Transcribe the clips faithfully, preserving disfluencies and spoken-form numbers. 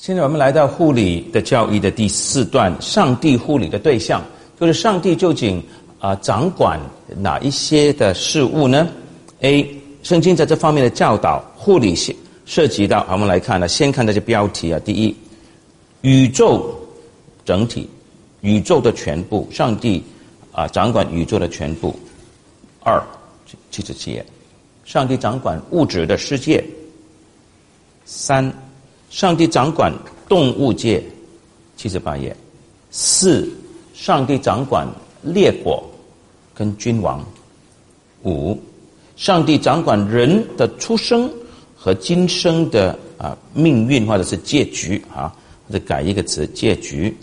现在我们来到护理的教义的第四段，上帝护理的对象，就是上帝究竟啊、呃、掌管哪一些的事物呢 ？A. 圣经在这方面的教导，护理涉及到，好，我们来看呢，先看这些标题啊。第一，宇宙整体，宇宙的全部，上帝啊、呃、掌管宇宙的全部。二，七十七页，上帝掌管物质的世界。三，上帝掌管动物界，七十八页。四，上帝掌管列国跟君王。五，上帝掌管人的出生和今生的啊命运或者是结局啊，或者改一个词，结局。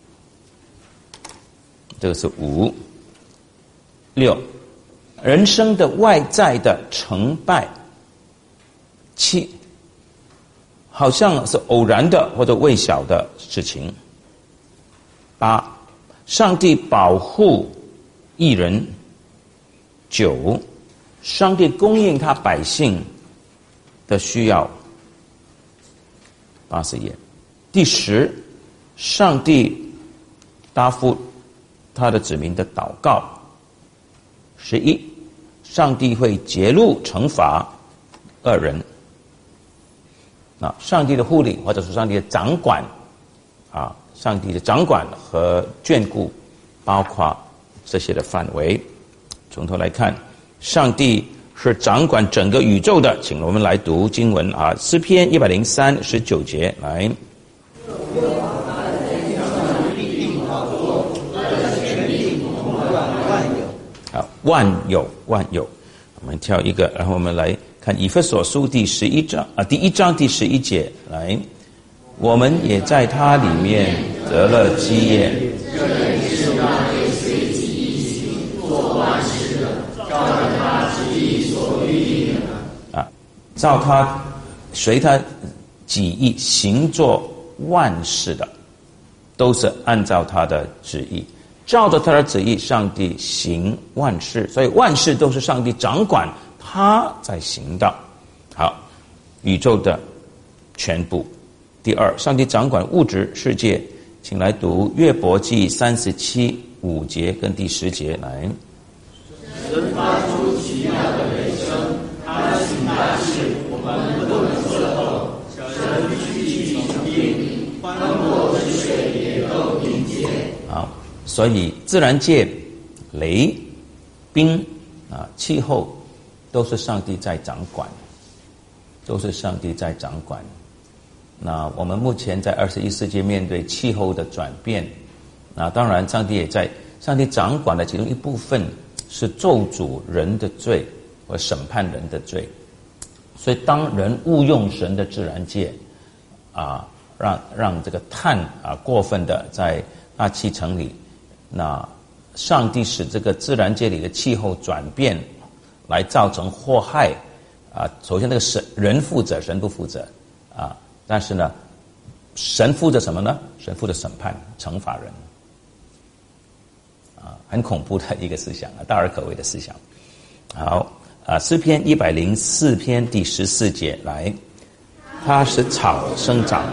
这个是五。六，人生的外在的成败。七，好像是偶然的或者微小的事情。八，上帝保护义人。九，上帝供应他百姓的需要。八十页。第十，上帝答复他的子民的祷告。十一，上帝会揭露惩罚恶人。那上帝的护理或者是上帝的掌管啊，上帝的掌管和眷顾包括这些的范围。从头来看，上帝是掌管整个宇宙的，请我们来读经文啊，诗篇一百零三十九节来。啊，万有万有，我们挑一个，然后我们来看以弗所书第十一章啊，第一章第十一节来，我们也在他里面得了基业。这人是那为随己意行做万事的，照着他旨意所预定的。啊，照他随他己意行做万事的，都是按照他的旨意。照着他的旨意，上帝行万事，所以万事都是上帝掌管，他在行的。好，宇宙的全部。第二，上帝掌管物质世界，请来读约伯记三十七五节跟第十节来。神发出奇妙的雷声，他行大事，我们不能测透。神举起成冰，宽阔之水也都凭借。好。所以自然界雷冰啊气候都是上帝在掌管，都是上帝在掌管。那我们目前在二十一世纪面对气候的转变，那当然上帝也在，上帝掌管的其中一部分是咒诅人的罪和审判人的罪。所以当人误用神的自然界啊，让让这个碳啊过分的在大气层里，那上帝使这个自然界里的气候转变，来造成祸害啊。首先，这个神人负责，神不负责啊。但是呢，神负责什么呢？神负责审判、惩罚人啊，很恐怖的一个思想啊，大而可畏的思想。好啊，诗篇一百零四篇第十四节来，它使草生长。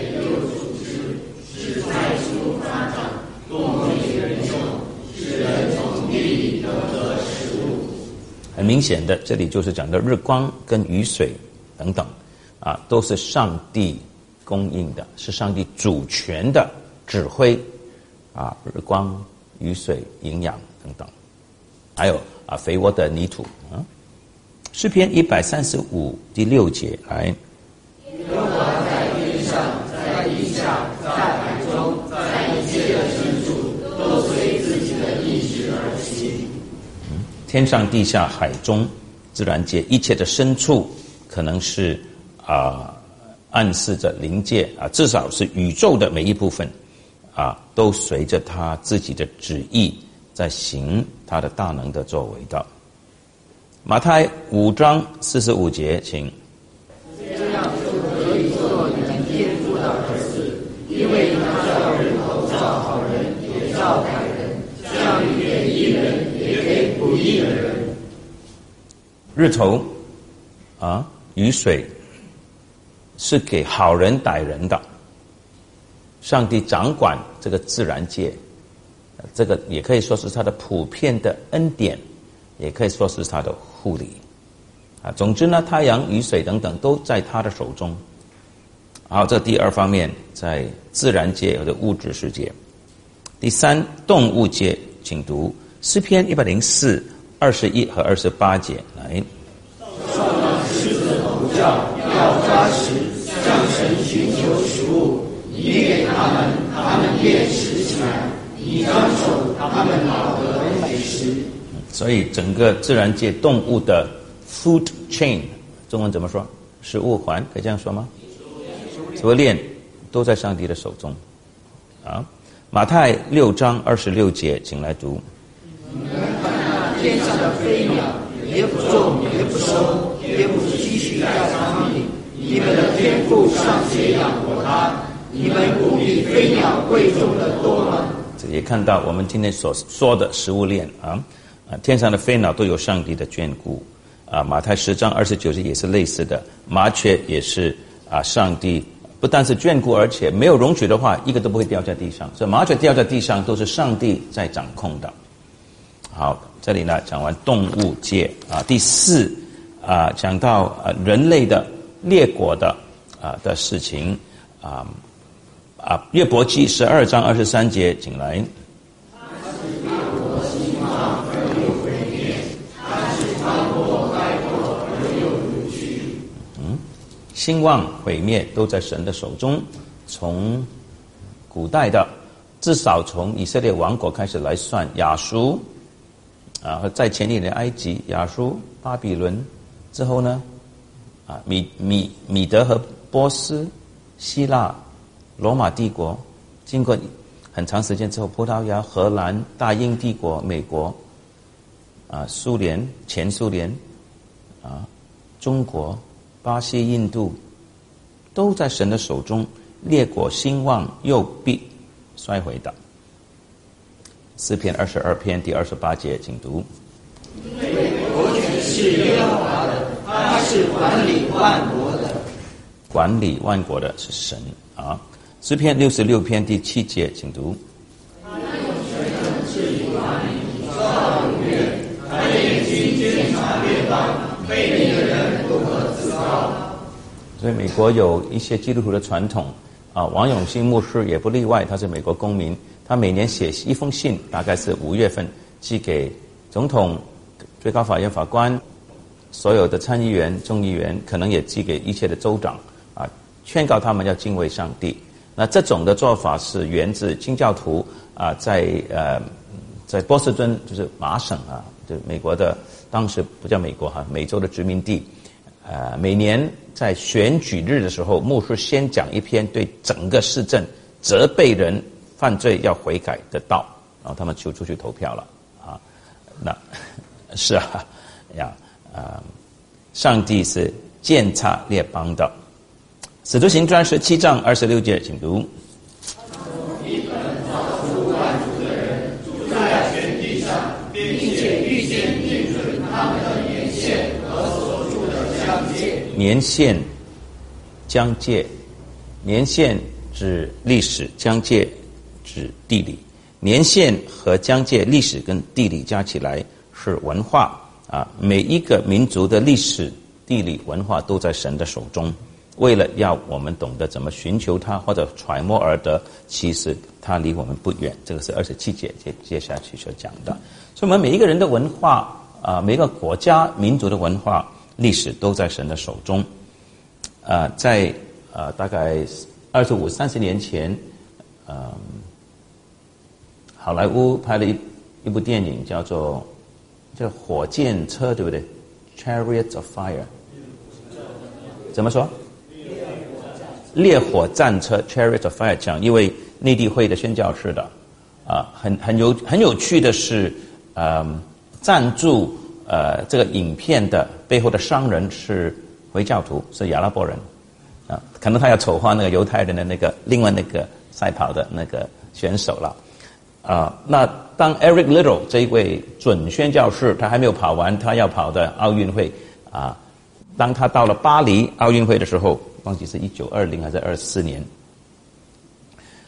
很明显的，这里就是讲的日光跟雨水等等啊，都是上帝供应的，是上帝主权的指挥啊，日光、雨水、营养等等，还有啊肥沃的泥土啊。诗篇一百三十五第六节来，耶和华在天上，在地下，在海中，在一切的深处，都随自己的意志而行。天上地下海中自然界一切的深处，可能是啊、呃、暗示着灵界啊，至少是宇宙的每一部分啊，都随着他自己的旨意在行他的大能的作为的。马太五章四十五节，请。这样就可以做你们天父的儿子，因为他叫人口造好人，也造歹人，降雨给义人，也给不义的人。日头啊，雨水是给好人歹人的上帝掌管这个自然界，这个也可以说是他的普遍的恩典，也可以说是他的护理啊。总之呢，太阳、雨水等等都在他的手中。好，这第二方面，在自然界或者物质世界。第三，动物界，请读诗篇一百零四二十一和二十八节来。 少年狮子吼叫，要抓食，向神寻求食物。你给他们，他们便食起来；你张手，他们讨得美食。 所以整个自然界动物的 food chain， 中文怎么说？食物环，可以这样说吗？食物链都在上帝的手中。啊，马太六章二十六节，请来读。 你们看那天上的飞鸟，也不种，也不收，也不积蓄在仓里，你们的天父尚且养活它，你们不比飞鸟贵重的多吗？ 这也看到我们今天所说的食物链啊，啊，天上的飞鸟都有上帝的眷顾啊。马太十章二十九节也是类似的，麻雀也是啊，上帝不但是眷顾，而且没有容许的话，一个都不会掉在地上。所以麻雀掉在地上都是上帝在掌控的。好，这里呢讲完动物界啊，第四啊讲到啊人类的列国的啊的事情啊啊约伯记十二章二十三节，请来。兴旺毁灭都在神的手中，从古代的至少从以色列王国开始来算，亚述啊，在前一年埃及、亚述、巴比伦之后呢，啊米米米德和波斯、希腊、罗马帝国，经过很长时间之后，葡萄牙、荷兰、大英帝国、美国啊、苏联、前苏联啊、中国、巴西、印度都在神的手中，列国兴旺又必衰毁的。诗篇二十二篇第二十八节，请读。 因为国权是耶和华的，他是管理万国的。 管理万国的是神啊。诗篇六十六篇第七节，请读。 他用权能治理万民，造永远。他眼睛监察列邦，悖逆的人不可自高。 所以美国有一些基督徒的传统啊，王永庆牧师也不例外，他是美国公民，他每年写一封信，大概是五月份寄给总统、最高法院法官、所有的参议员、众议员，可能也寄给一切的州长啊，劝告他们要敬畏上帝。那这种的做法是源自清教徒啊，在呃在波士顿就是麻省啊，就美国的当时不叫美国哈，美洲的殖民地。呃，每年在选举日的时候，牧师先讲一篇对整个市政责备人犯罪要悔改的道，然后他们就出去投票了啊。那是啊呀啊，上帝是鉴察列邦的。使徒行传十七章二十六节，请读。 一本造出万族的人，住在全地上，并且预先定准他们的年限和所住的疆界。 年限、疆界，年限指历史，疆界指地理。年限和疆界、历史跟地理加起来是文化啊。每一个民族的历史、地理、文化都在神的手中。为了要我们懂得怎么寻求他或者揣摩而得，其实他离我们不远。这个是二十七节接接下去所讲的。所以我们每一个人的文化啊、呃，每一个国家民族的文化历史都在神的手中。啊、呃，在呃大概二十五三十年前，呃，好莱坞拍了一一部电影叫做叫《火箭车》，对不对 ？Chariots of Fire， 怎么说？烈火战车 Chariot of Fire 讲一位内地会的宣教士的啊，很很有很有趣的是，呃，赞助呃这个影片的背后的商人是回教徒，是阿拉伯人啊，可能他要丑化那个犹太人的那个另外那个赛跑的那个选手了啊。那当 Eric Liddell 这一位准宣教士，他还没有跑完他要跑的奥运会啊，当他到了巴黎奥运会的时候。忘记是一九二零还是二四年，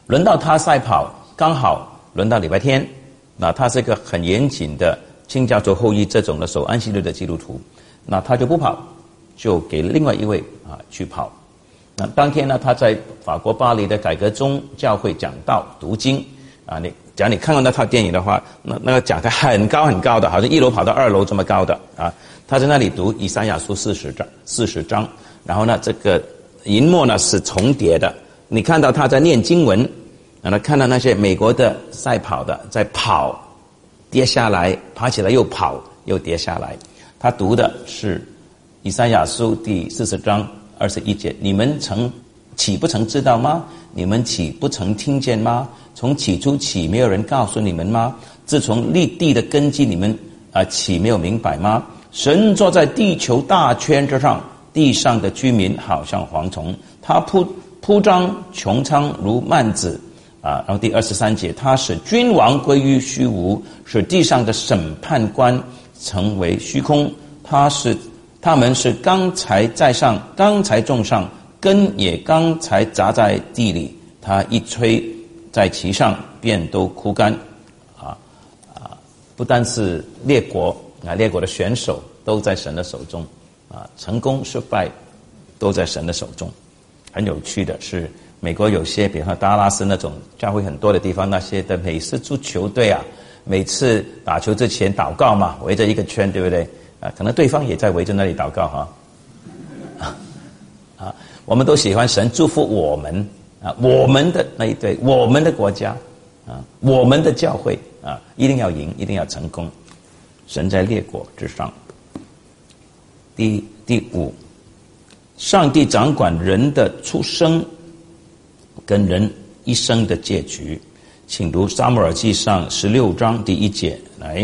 轮到他赛跑，刚好轮到礼拜天，那他是一个很严谨的清教徒后裔这种的守安息日的基督徒，那他就不跑，就给另外一位啊去跑。那当天呢，他在法国巴黎的改革宗教会讲道读经啊，你假如你看过那套电影的话，那那个讲台很高很高的，好像一楼跑到二楼这么高的啊。他在那里读以赛亚书四十章，四十章，然后呢，这个银幕呢是重叠的，你看到他在念经文，然后看到那些美国的赛跑的在跑，跌下来，爬起来又跑又跌下来。他读的是以赛亚书第四十章二十一节，你们曾岂不曾知道吗？你们岂不曾听见吗？从起初起没有人告诉你们吗？自从立地的根基，你们啊岂没有明白吗？神坐在地球大圈之上，地上的居民好像蝗虫，他铺铺张穹苍如幔子啊。然后第二十三节，他使君王归于虚无，使地上的审判官成为虚空。他是他们是刚才在上，刚才种上，根也刚才砸在地里，他一吹在其上，便都枯干。啊啊！不单是列国啊，列国的选手都在神的手中啊，成功失败都在神的手中。很有趣的是，美国有些，比如说达拉斯那种教会很多的地方，那些的美式足球队啊，每次打球之前祷告嘛，围着一个圈，对不对？啊，可能对方也在围着那里祷告哈。啊，啊，我们都喜欢神祝福我们啊，我们的那一队，我们的国家啊，我们的教会啊，一定要赢，一定要成功。神在列国之上。第第五，上帝掌管人的出生跟人一生的结局。请读撒母耳记上十六章第一节来。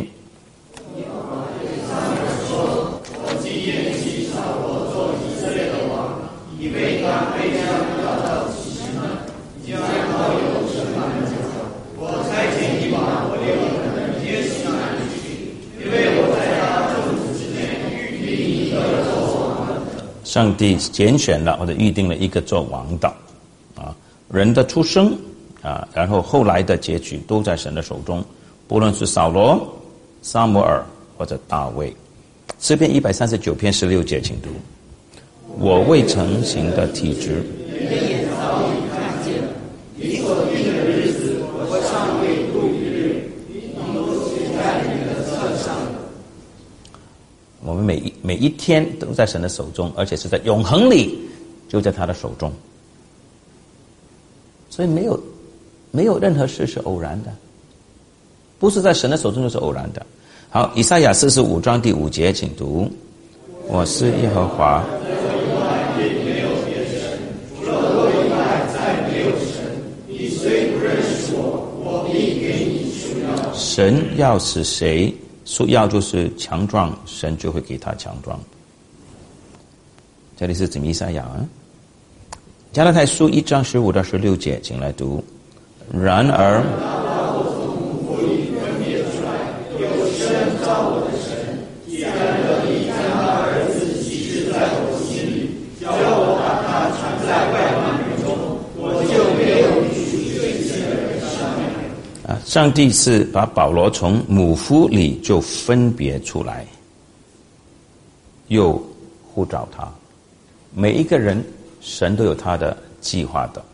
上帝拣选了或者预定了一个做王的啊，人的出生啊，然后后来的结局都在神的手中，不论是扫罗、撒母耳或者大卫。诗篇一百三十九篇十六节，请读：我未成形的体质， 你的眼早已看见，你所定的日子，我尚未度日，你都写在你的册上。 我们每一每一天都在神的手中，而且是在永恒里，就在他的手中。所以没有没有任何事是偶然的，不是在神的手中就是偶然的。好，以赛亚四十五章第五节，请读：我是耶和华。神要使谁说要就是强壮，神就会给他强壮。这里是指弥赛亚啊。加拉太书一章十五到十六节，请来读。然而，啊，上帝是把保罗从母腹里就分别出来，又呼召他。每一个人，神都有他的计划的。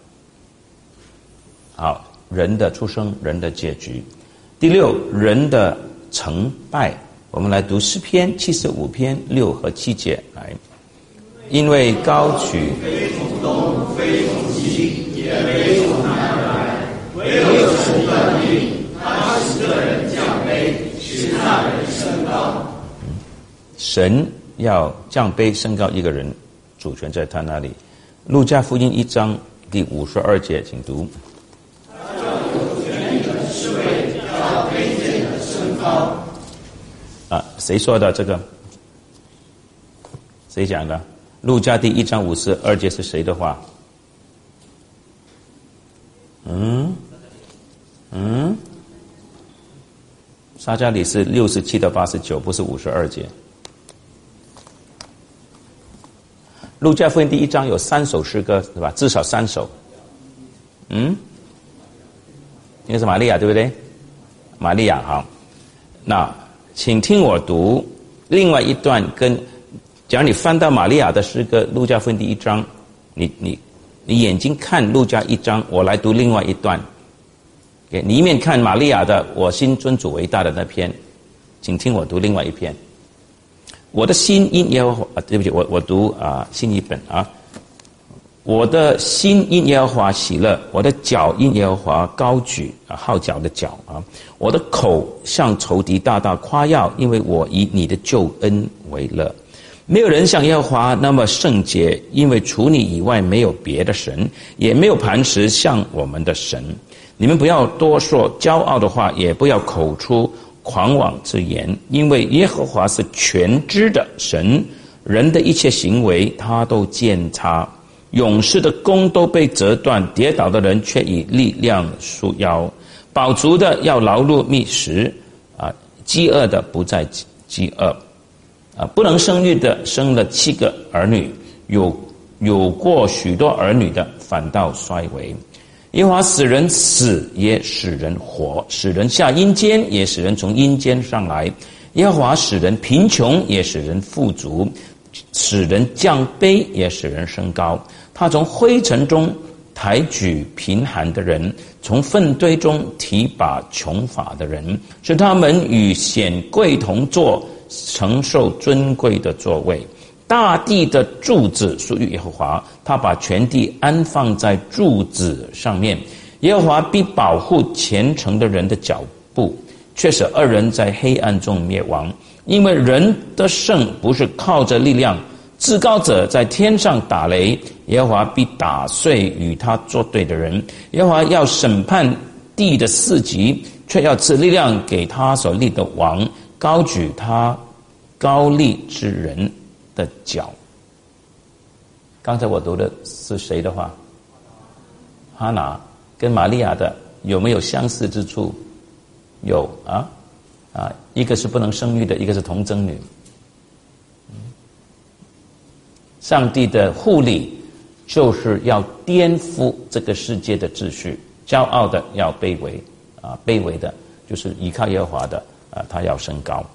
好，人的出生，人的结局。第六，人的成败。我们来读诗篇七十五篇六和七节来。因为高举非从东，非从西，也非从南而来，唯有神的名，他使个人降卑，使那人升高。神要降卑升高一个人，主权在他那里。路加福音一章第五十二节，请读。啊，谁说的这个？谁讲的？路加第一章五十二节是谁的话？嗯嗯，撒迦利是六十七到八十九，不是五十二节。路加福音第一章有三首诗歌，是吧？至少三首。嗯， 应该是玛利亚，对不对？玛利亚，好。那请听我读另外一段跟，假如你翻到玛利亚的诗歌，路加福音第一章，你你你眼睛看路加一章，我来读另外一段。你一面看玛利亚的我心尊主为大的那篇，请听我读另外一篇。我的心因耶和华，啊、对不起，我我读啊新译本啊。我的心因耶和华喜乐，我的脚因耶和华高举，啊，号角的角啊。我的口向仇敌大大夸耀，因为我以你的救恩为乐。没有人像耶和华那么圣洁，因为除你以外没有别的神，也没有磐石像我们的神。你们不要多说骄傲的话，也不要口出狂妄之言，因为耶和华是全知的神，人的一切行为他都鉴察。勇士的弓都被折断，跌倒的人却以力量束腰。饱足的要劳碌觅食，啊，饥饿的不再饥饿，啊，不能生育的生了七个儿女，有有过许多儿女的反倒衰微。耶和华使人死，也使人活；使人下阴间，也使人从阴间上来。耶和华使人贫穷，也使人富足；使人降卑，也使人升高。他从灰尘中抬举贫寒的人，从粪堆中提拔穷乏的人，使他们与显贵同坐，承受尊贵的座位。大地的柱子属于耶和华，他把全地安放在柱子上面。耶和华必保护虔诚的人的脚步，却使恶人在黑暗中灭亡。因为人的胜不是靠着力量，至高者在天上打雷，耶和华必打碎与他作对的人。耶和华要审判地的四极，却要赐力量给他所立的王，高举他高立之人的脚。刚才我读的是谁的话？哈拿跟玛利亚的有没有相似之处？有啊啊，一个是不能生育的，一个是童贞女。上帝的护理就是要颠覆这个世界的秩序，骄傲的要卑微啊，卑微的就是依靠耶和华的啊，他要升高。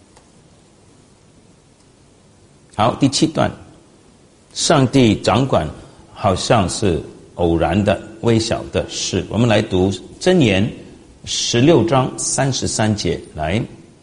好，第七段，上帝掌管好像是偶然的微小的事。我们来读箴言十六章三十三节，来。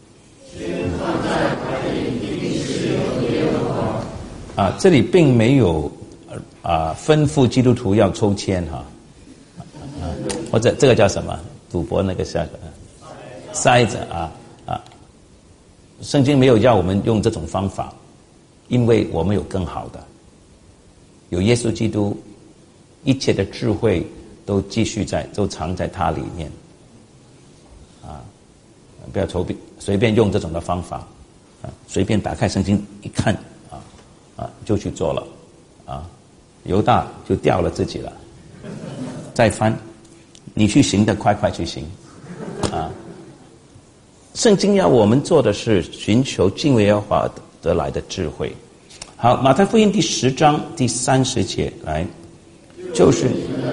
啊，这里并没有啊吩咐基督徒要抽签哈，啊，或者这个叫什么赌博那个下个筛子啊啊，圣经没有要我们用这种方法，因为我们有更好的，有耶稣基督，一切的智慧都继续在，都藏在他里面，啊，不要随便随便用这种的方法，啊，随便打开圣经一看。啊，就去做了，啊，犹大就掉了自己了，再翻，你去行的快快去行，啊，圣经要我们做的是寻求敬畏耶和华得来的智慧。好，马太福音第十章第三十节，来，就是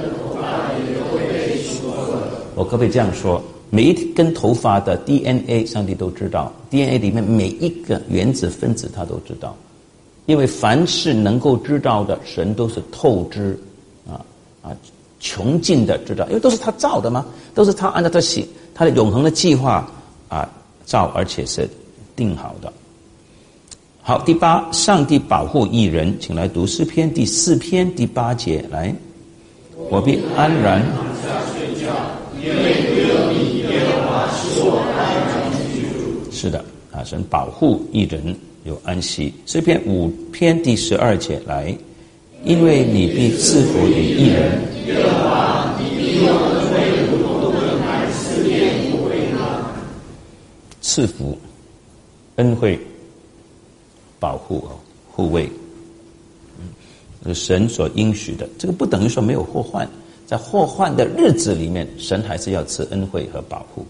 我可不可以这样说？每一根头发的 D N A， 上帝都知道 ，D N A 里面每一个原子分子他都知道。因为凡是能够知道的，神都是透支，啊啊，穷尽的知道，因为都是他造的嘛，都是他按照他写他的永恒的计划啊造，而且是定好的。好，第八，上帝保护义人，请来读诗篇第四篇第八节，来，我必安然睡觉，因为有你耶和华使我安然居住。是的，啊，神保护义人。有安息。诗篇五篇第十二节，来，因为你必赐福于义人，耶和华你必用恩惠如同盾牌四面护卫他。赐福、恩惠、保护、护卫，嗯，神所应许的。这个不等于说没有祸患，在祸患的日子里面，神还是要赐恩惠和保护。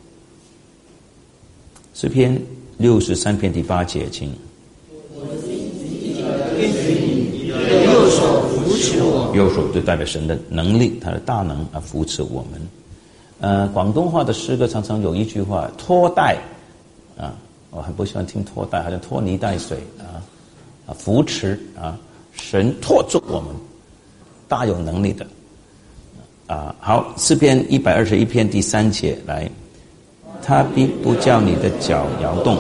诗篇六十三篇第八节，请。右手扶持我，右手就代表神的能力，他的大能啊，扶持我们。 呃，广东话的诗歌常常有一句话拖带啊，我很不喜欢听拖带，好像拖泥带水啊啊，扶持啊，神拖住我们，大有能力的啊。好，诗篇一百二十一篇第三节来，他必不叫你的脚摇动。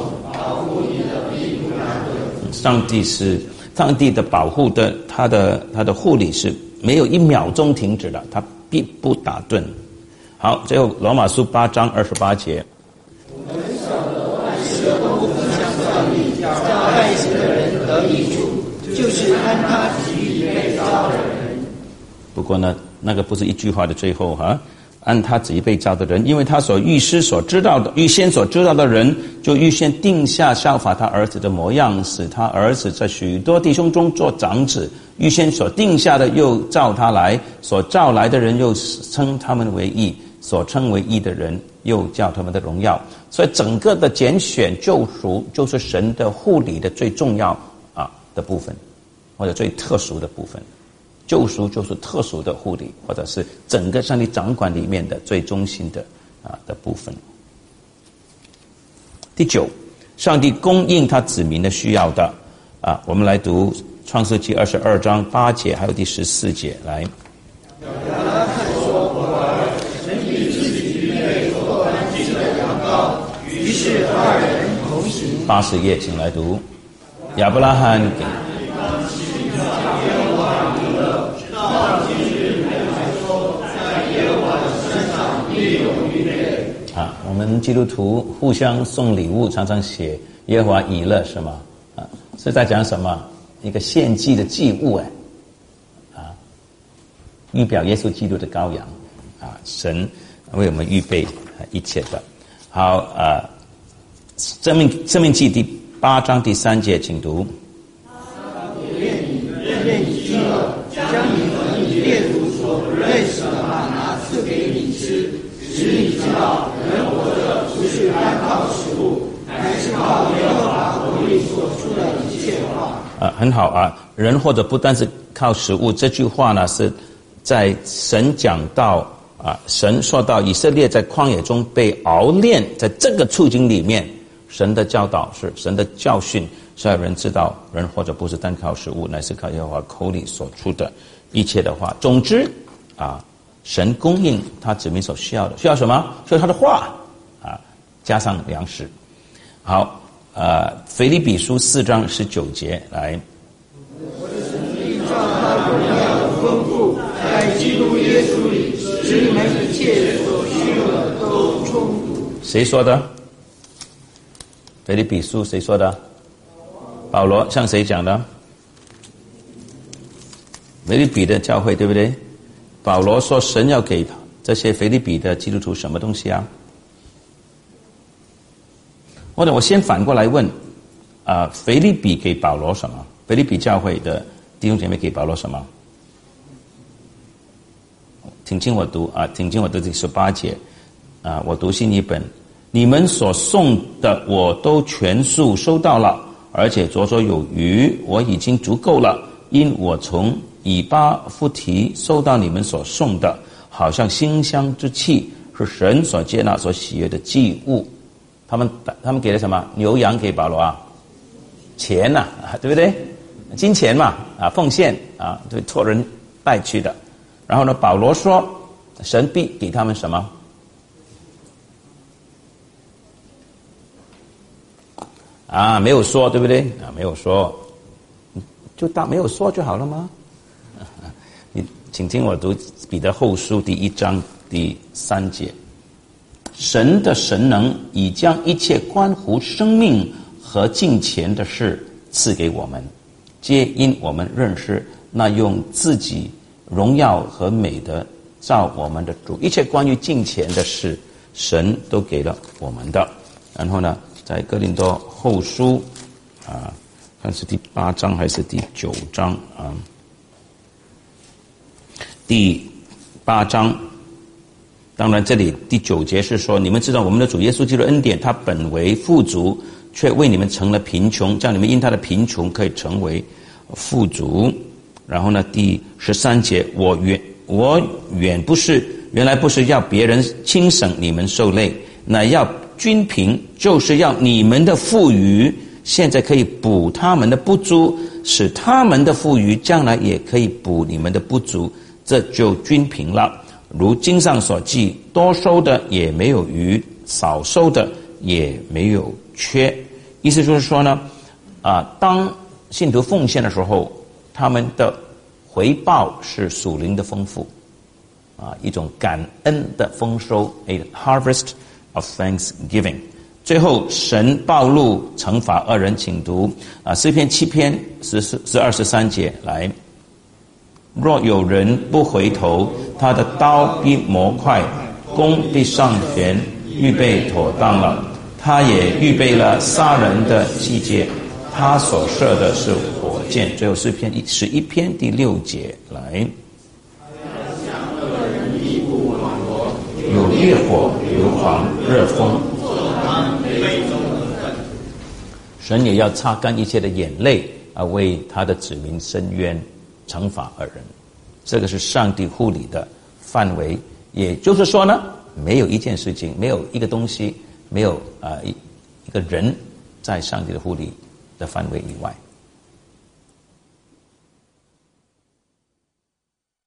上帝是上帝的保护的，他的他的护理是没有一秒钟停止的，他必不打盹。好，最后罗马书八章二十八节。 我们晓得万事都互相效力，叫爱神的人得益处，就是按他旨意被召的人。 不过呢，那个不是一句话的最后哈。按他旨意被召的人，因为他所预示所知道的，预先所知道的人，就预先定下效法他儿子的模样，使他儿子在许多弟兄中做长子。预先所定下的又召他来，所召来的人又称他们为义，所称为义的人又叫他们的荣耀。所以整个的拣选救赎，就是神的护理的最重要啊的部分，或者最特殊的部分。救赎就是特殊的护理，或者是整个上帝掌管里面的最中心的啊的部分。第九，上帝供应他子民的需要的啊，我们来读创世纪二十二章八节，还有第十四节来。 亚伯拉罕说：“我儿，神以自己预备做安息的羊羔。”于是二人同行。 八十页，请来读。亚伯拉罕给。啊，我们基督徒互相送礼物，常常写耶和华以勒是吗？啊，是在讲什么？一个献祭的祭物哎，啊，预表耶稣基督的羔羊啊，神为我们预备一切的。好啊，生命生命记第八章第三节，请读。 愿你愿你饥饿，将你和你列祖所不认识的玛拿赐给你吃，使你知道人活着不是单靠食物，乃是靠耶和华口里所出的一切话。 啊，很好啊！人或者不单是靠食物，这句话呢是在神讲到啊，神说到以色列在旷野中被熬炼，在这个处境里面，神的教导是神的教训，是让人知道人或者不是单靠食物，乃是靠耶和华口里所出的一切的话。总之啊，神供应他子民所需要的，需要什么？需要他的话啊，加上粮食。好。呃，腓立比书四章十九节来。 我的神必照他荣耀的丰富，在基督耶稣里，使你们一切所需用的都充足。 谁说的？腓立比书谁说的？保罗向谁讲的？腓立比的教会，对不对？保罗说神要给这些腓立比的基督徒什么东西啊？或者我先反过来问，啊、呃，腓立比给保罗什么？腓立比教会的弟兄姐妹给保罗什么？请听我读啊，请听我读第十八节啊，我读新译本，你们所送的我都全数收到了，而且绰绰有余，我已经足够了，因我从以巴弗提收到你们所送的，好像馨香之气，是神所接纳、所喜悦的祭物。他们他们给了什么？牛羊给保罗啊？钱呐、啊，对不对？金钱嘛，啊，奉献啊，对，托人带去的。然后呢，保罗说，神必给他们什么？啊，没有说，对不对？啊，没有说，就当没有说就好了吗？你请听我读彼得后书第一章第三节。神的神能已将一切关乎生命和敬虔的事赐给我们，皆因我们认识那用自己荣耀和美德造我们的主。一切关于敬虔的事，神都给了我们的。然后呢，在哥林多后书啊，看是第八章还是第九章啊？第八章。当然这里第九节是说，你们知道我们的主耶稣基督恩典，他本为富足，却为你们成了贫穷，这样你们因他的贫穷可以成为富足。然后呢，第十三节，我远我远不是原来不是要别人轻省你们受累，乃要均平，就是要你们的富余现在可以补他们的不足，使他们的富余将来也可以补你们的不足，这就均平了。如经上所记，多收的也没有余，少收的也没有缺。意思就是说呢，啊，当信徒奉献的时候，他们的回报是属灵的丰富，啊，一种感恩的丰收 ，a harvest of thanksgiving。最后，神暴露惩罚恶人，请读啊，诗篇七篇十四十二十三节来。若有人不回头，他的刀必磨快，弓必上弦，预备妥当了。他也预备了杀人的器械，他所射的是火箭。最后诗篇十一篇第六节来。有烈火、硫磺、热风。神也要擦干一切的眼泪啊，为他的子民伸冤，惩罚恶人。这个是上帝护理的范围，也就是说呢，没有一件事情，没有一个东西，没有啊、呃、一一个人在上帝的护理的范围以外。